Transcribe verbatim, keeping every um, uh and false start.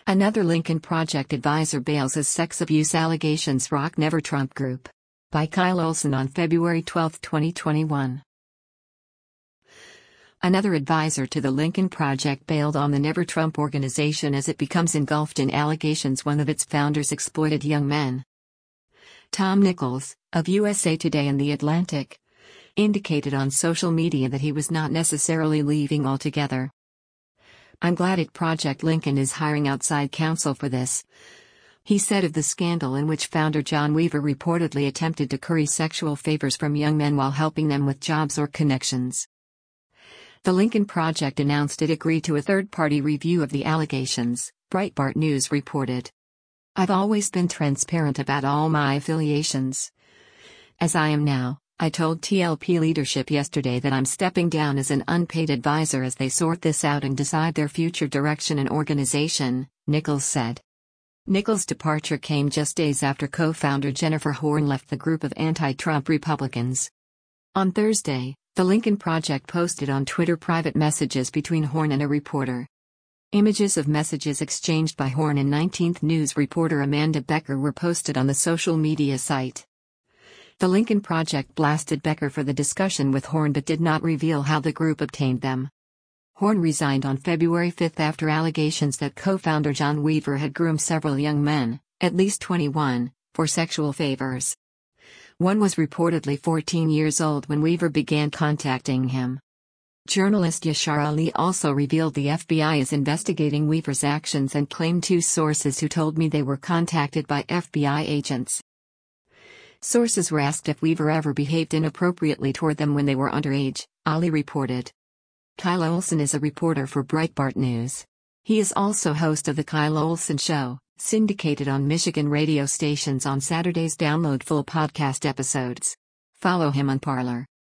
Another Lincoln Project advisor bails as sex abuse allegations rock Never Trump Group. By Kyle Olson on February twelfth, twenty twenty-one. Another advisor to the Lincoln Project bailed on the Never Trump organization as it becomes engulfed in allegations one of its founders exploited young men. Tom Nichols, of U S A Today and The Atlantic, indicated on social media that he was not necessarily leaving altogether. "I'm glad it Project Lincoln is hiring outside counsel for this," he said of the scandal in which founder John Weaver reportedly attempted to curry sexual favors from young men while helping them with jobs or connections. The Lincoln Project announced it agreed to a third-party review of the allegations, Breitbart News reported. "I've always been transparent about all my affiliations. As I am now, I told T L P leadership yesterday that I'm stepping down as an unpaid advisor as they sort this out and decide their future direction and organization," Nichols said. Nichols' departure came just days after co-founder Jennifer Horn left the group of anti-Trump Republicans. On Thursday, the Lincoln Project posted on Twitter private messages between Horn and a reporter. Images of messages exchanged by Horn and nineteenth News reporter Amanda Becker were posted on the social media site. The Lincoln Project blasted Becker for the discussion with Horn but did not reveal how the group obtained them. Horn resigned on February fifth after allegations that co-founder John Weaver had groomed several young men, at least twenty-one, for sexual favors. One was reportedly fourteen years old when Weaver began contacting him. Journalist Yashar Ali also revealed the F B I is investigating Weaver's actions and claimed two sources who told me they were contacted by F B I agents. Sources were asked if Weaver ever behaved inappropriately toward them when they were underage, Ali reported. Kyle Olson is a reporter for Breitbart News. He is also host of The Kyle Olson Show, syndicated on Michigan radio stations on Saturdays. Download full podcast episodes. Follow him on Parler.